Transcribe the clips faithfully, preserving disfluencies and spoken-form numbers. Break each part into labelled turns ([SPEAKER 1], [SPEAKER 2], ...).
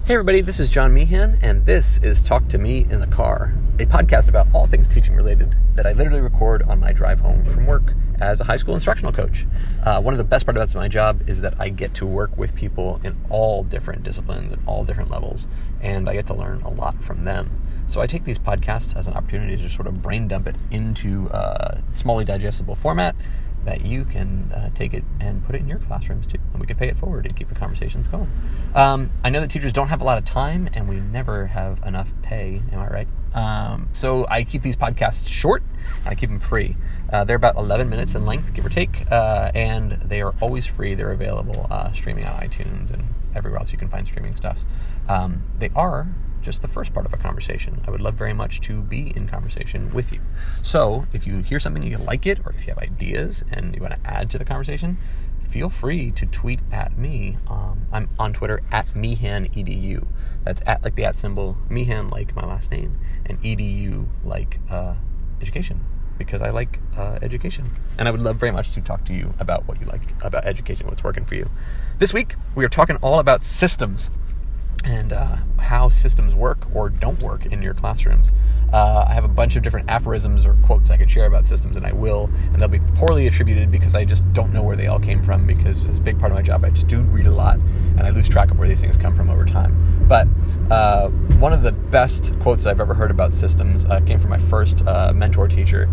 [SPEAKER 1] Hey everybody, this is John Meehan, and this is Talk to Me in the Car, a podcast about all things teaching related that I literally record on my drive home from work as a high school instructional coach. Uh, one of the best parts about my job is that I get to work with people in all different disciplines and all different levels, and I get to learn a lot from them. So I take these podcasts as an opportunity to just sort of brain dump it into a smallly digestible format that you can uh, take it and put it in your classrooms too, and we can pay it forward and keep the conversations going. Um, I know that teachers don't have a lot of time, and we never have enough pay, am I right? Um, so I keep these podcasts short, and I keep them free. Uh, they're about eleven minutes in length, give or take, uh, and they are always free. They're available uh, streaming on iTunes and everywhere else you can find streaming stuffs. Um, they are just the first part of a conversation. I would love very much to be in conversation with you. So if you hear something and you like it, or if you have ideas and you want to add to the conversation, feel free to tweet at me. Um, I'm on Twitter at MeehanEDU. That's at like the at symbol, Meehan like my last name, and edu like uh, education, because I like uh, education. And I would love very much to talk to you about what you like about education, what's working for you. This week, we are talking all about systems and uh, how systems work or don't work in your classrooms. Uh, I have a bunch of different aphorisms or quotes I could share about systems, and I will, and they'll be poorly attributed because I just don't know where they all came from, because it's a big part of my job. I just do read a lot, and I lose track of where these things come from over time. But uh, one of the best quotes I've ever heard about systems uh, came from my first uh, mentor teacher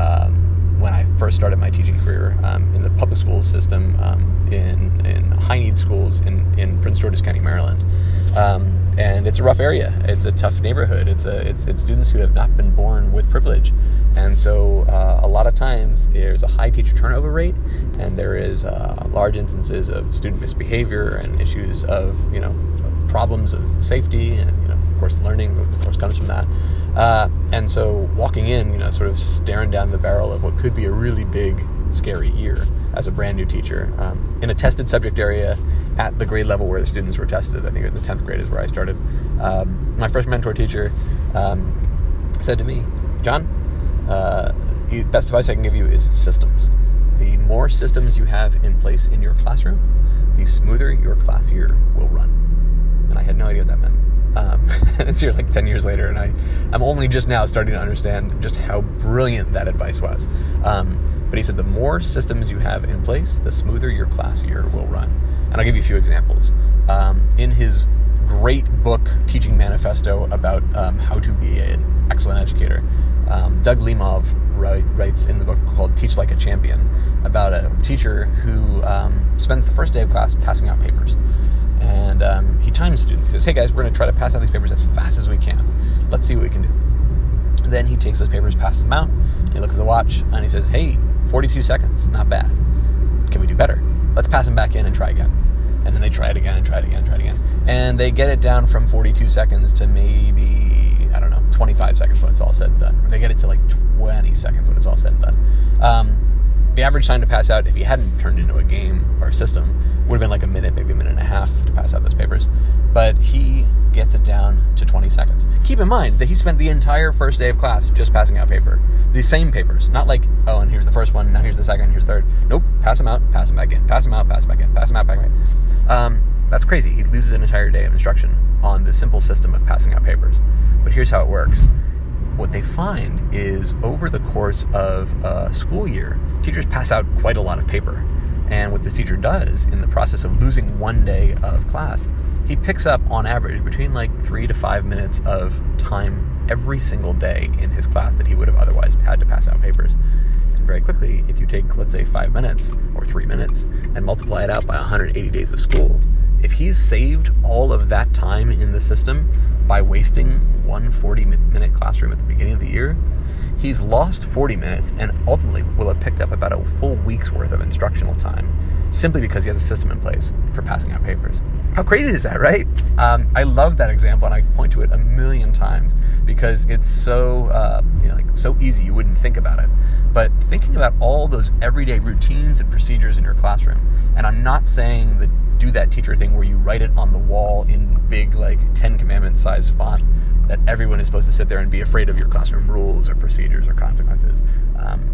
[SPEAKER 1] um, when I first started my teaching career um, in the public school system um, in, in high-need schools in, in Prince George's County, Maryland. Um, and it's a rough area. It's a tough neighborhood. It's a it's it's students who have not been born with privilege, and so uh, a lot of times there's a high teacher turnover rate, and there is uh, large instances of student misbehavior and issues of you know problems of safety, and you know of course learning of course comes from that. Uh, and so walking in, you know, sort of staring down the barrel of what could be a really big, scary year as a brand new teacher um, in a tested subject area at the grade level where the students were tested. I think the tenth grade is where I started. Um, my first mentor teacher um, said to me, John, uh, the best advice I can give you is systems. The more systems you have in place in your classroom, the smoother your class year will run. And I had no idea what that meant. Um, and it's here like ten years later, and I, I'm only just now starting to understand just how brilliant that advice was. Um, but he said the more systems you have in place, the smoother your class year will run. And I'll give you a few examples. Um, in his great book, Teaching Manifesto, about um, how to be an excellent educator, um, Doug Limov write, writes in the book called Teach Like a Champion about a teacher who um, spends the first day of class passing out papers. And um, he times students. He says, hey guys, we're going to try to pass out these papers as fast as we can. Let's see what we can do. And then he takes those papers, passes them out, and he looks at the watch, and he says, hey, forty-two seconds, not bad. Can we do better? Let's pass them back in and try again. And then they try it again and try it again and try it again. And they get it down from forty-two seconds to maybe, I don't know, twenty-five seconds when it's all said and done. Or they get it to like twenty seconds when it's all said and done. Um, the average time to pass out, if he hadn't turned into a game or a system, would have been like a minute, maybe a minute and a half to pass out those papers. But he gets it down to twenty seconds. Keep in mind that he spent the entire first day of class just passing out paper. These same papers. Not like, oh, and here's the first one, now here's the second, here's the third. Nope, pass them out, pass them back in, pass them out, pass them back in, pass them out, back in. Um, that's crazy. He loses an entire day of instruction on the simple system of passing out papers. But here's how it works. What they find is over the course of a school year, teachers pass out quite a lot of paper. And what this teacher does in the process of losing one day of class, he picks up on average between like three to five minutes of time every single day in his class that he would have otherwise had to pass out papers. And very quickly, if you take, let's say, five minutes or three minutes and multiply it out by one hundred eighty days of school, if he's saved all of that time in the system by wasting one forty-minute classroom at the beginning of the year, he's lost forty minutes and ultimately will have picked up about a full week's worth of instructional time simply because he has a system in place for passing out papers. How crazy is that, right? Um, I love that example, and I point to it a million times because it's so uh, you know, like so easy you wouldn't think about it. But thinking about all those everyday routines and procedures in your classroom, and I'm not saying that do that teacher thing where you write it on the wall in big like Ten Commandments size font that everyone is supposed to sit there and be afraid of your classroom rules or procedures or consequences. Um,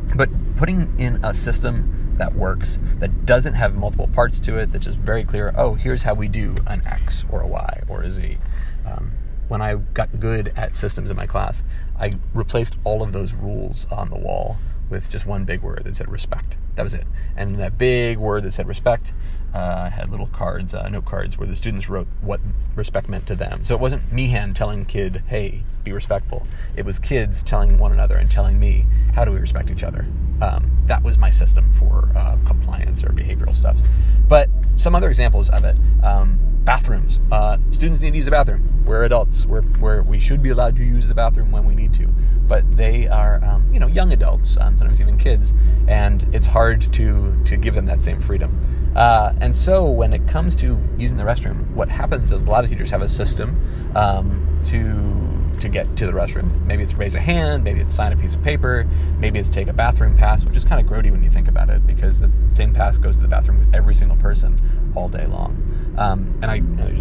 [SPEAKER 1] But putting in a system that works, that doesn't have multiple parts to it, that's just very clear, oh, here's how we do an X or a Y or a Z. Um, when I got good at systems in my class, I replaced all of those rules on the wall with just one big word that said respect. That was it. And that big word that said respect uh, had little cards, uh, note cards, where the students wrote what respect meant to them. So it wasn't Meehan telling kid, hey, be respectful. It was kids telling one another and telling me, how do we respect each other? Um, that was my system for uh, compliance or behavioral stuff. But some other examples of it. Um, bathrooms. Uh, students need to use the bathroom. We're adults. We're, we're, we should be allowed to use the bathroom when we need to. But they are, um, you know, young adults, um, sometimes even kids, and it's hard to, to give them that same freedom. Uh, and so when it comes to using the restroom, what happens is a lot of teachers have a system um, to to get to the restroom. Maybe it's raise a hand, maybe it's sign a piece of paper, maybe it's take a bathroom pass, which is kind of grody when you think about it, because the same pass goes to the bathroom with every single person all day long. Um, and I,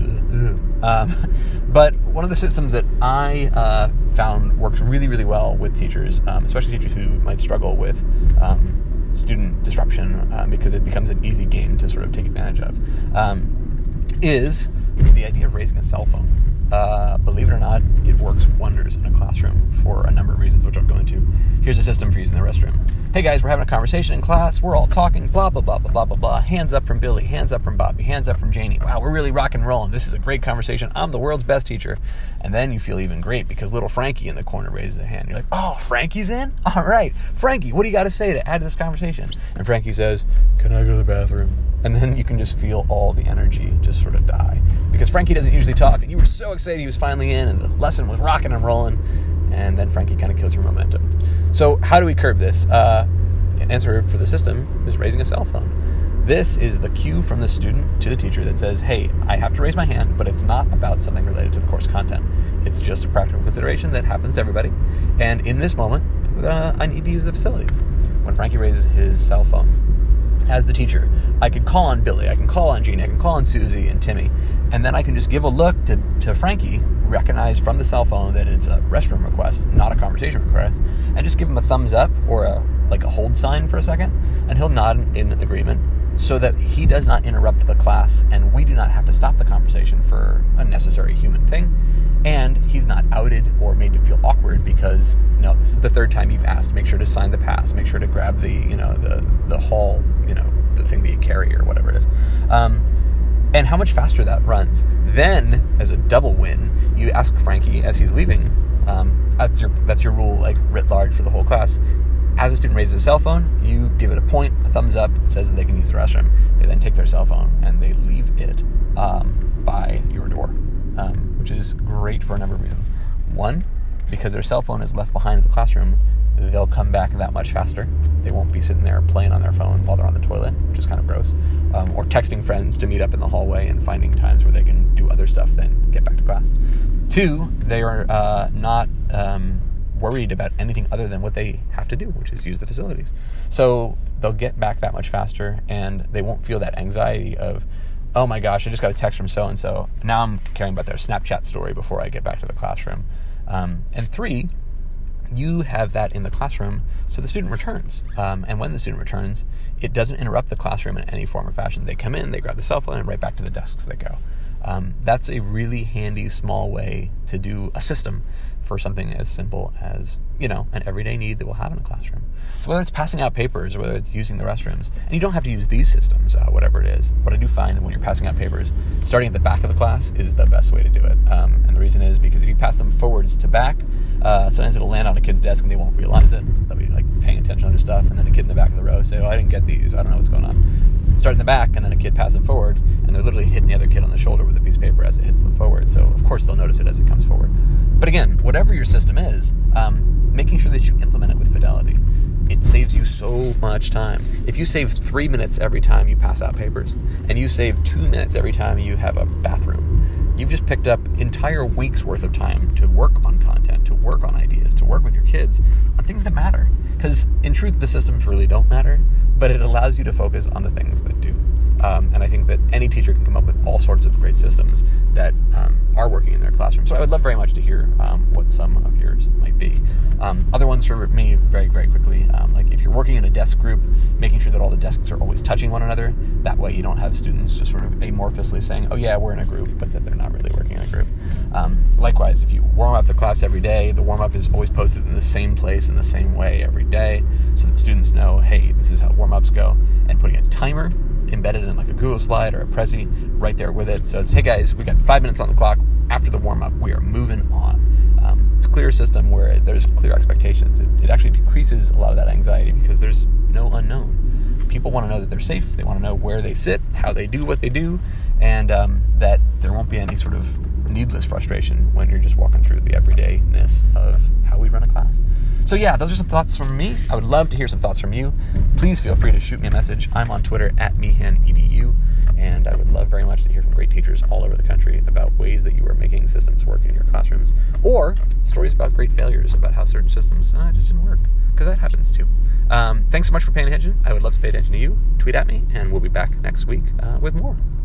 [SPEAKER 1] and I um, but one of the systems that I uh, found works really, really well with teachers, um, especially teachers who might struggle with um, student disruption, uh, because it becomes an easy game to sort of take advantage of, um, is the idea of raising a cell phone. Uh, believe it or not, it works wonders in a classroom for a number of reasons, which I'm going to. Here's a system for using the restroom. Hey guys, we're having a conversation in class. We're all talking, blah, blah, blah, blah, blah, blah, blah. Hands up from Billy, hands up from Bobby, hands up from Janie. Wow, we're really rock and rolling. This is a great conversation. I'm the world's best teacher. And then you feel even great because little Frankie in the corner raises a hand. You're like, oh, Frankie's in? All right. Frankie, what do you got to say to add to this conversation? And Frankie says, can I go to the bathroom? And then you can just feel all the energy just sort of die. Because Frankie doesn't usually talk, and you were so excited he was finally in, and the lesson was rocking and rolling, and then Frankie kind of kills your momentum. So how do we curb this? Uh, the answer for the system is raising a cell phone. This is the cue from the student to the teacher that says, hey, I have to raise my hand, but it's not about something related to the course content. It's just a practical consideration that happens to everybody. And in this moment, uh, I need to use the facilities. When Frankie raises his cell phone, as the teacher, I could call on Billy, I can call on Jeannie, I can call on Susie and Timmy, and then I can just give a look to, to Frankie, recognize from the cell phone that it's a restroom request, not a conversation request, and just give him a thumbs up or a like a hold sign for a second, and he'll nod in agreement so that he does not interrupt the class and we do not have to stop the conversation for a necessary human thing. And he's not outed or made to feel awkward because, no, this is the third time you've asked. Make sure to sign the pass. Make sure to grab the, you know, the the hall, you know, the thing that you carry or whatever it is. Um, and how much faster that runs. Then, as a double win, you ask Frankie as he's leaving. Um, that's your that's your rule, like writ large for the whole class. As a student raises a cell phone, you give it a point, a thumbs up, says that they can use the restroom. They then take their cell phone and they leave it um, by your door, um, which is great for a number of reasons. One, because their cell phone is left behind in the classroom, they'll come back that much faster. They won't be sitting there playing on their phone while they're on the toilet, which is kind of gross, um, or texting friends to meet up in the hallway and finding times where they can do other stuff, then get back to class. Two, they are uh, not... Um, worried about anything other than what they have to do, which is use the facilities. So they'll get back that much faster and they won't feel that anxiety of, oh my gosh, I just got a text from so-and-so. Now I'm caring about their Snapchat story before I get back to the classroom. Um, and three, you have that in the classroom so the student returns. Um, and when the student returns, it doesn't interrupt the classroom in any form or fashion. They come in, they grab the cell phone, and right back to the desks they go. Um, that's a really handy, small way to do a system for something as simple as, you know, an everyday need that we'll have in a classroom. So whether it's passing out papers or whether it's using the restrooms, and you don't have to use these systems, uh, whatever it is. What I do find when you're passing out papers, starting at the back of the class is the best way to do it. Um, and the reason is because if you pass them forwards to back, uh, sometimes it'll land on a kid's desk and they won't realize it. They'll be like paying attention to other stuff, and then a kid in the back of the row say, oh, I didn't get these, I don't know what's going on. Start in the back, and then a kid passes them forward, and they're literally hitting the other kid on the shoulder with a piece of paper as it hits them forward. So of course they'll notice it as it comes forward. But again, whatever your system is, um, making sure that you implement it with fidelity. It saves you so much time. If you save three minutes every time you pass out papers, and you save two minutes every time you have a bathroom, you've just picked up entire weeks worth of time to work on content, to work on ideas, to work with your kids on things that matter. Because in truth, the systems really don't matter, but it allows you to focus on the things that do. Um, and I think that any teacher can come up with all sorts of great systems that um, are working in their classroom. So I would love very much to hear um, what some of yours might be. Um, other ones for me, very, very quickly, um, like if you're working in a desk group, making sure that all the desks are always touching one another. That way you don't have students just sort of amorphously saying, oh yeah, we're in a group, but that they're not really working in a group. Um, likewise, if you warm up the class every day, the warm-up is always posted in the same place in the same way every day so that students know, hey, this is how warm-ups go, and putting a timer embedded in like a Google slide or a Prezi right there with it. So it's, hey guys, we got five minutes on the clock. After the warm-up, we are moving on. Um, it's a clear system where there's clear expectations. It, it actually decreases a lot of that anxiety because there's no unknown. People want to know that they're safe. They want to know where they sit, how they do what they do, and um, that there won't be any sort of needless frustration when you're just walking through the everydayness of how we run a class. So yeah, those are some thoughts from me. I would love to hear some thoughts from you. Please feel free to shoot me a message. I'm on Twitter at meehanedu, and I would love very much to hear from great teachers all over the country about ways that you are making systems work in your classrooms, or stories about great failures, about how certain systems uh, just didn't work, because that happens too. Um, thanks so much for paying attention. I would love to pay attention to you. Tweet at me, and we'll be back next week uh, with more.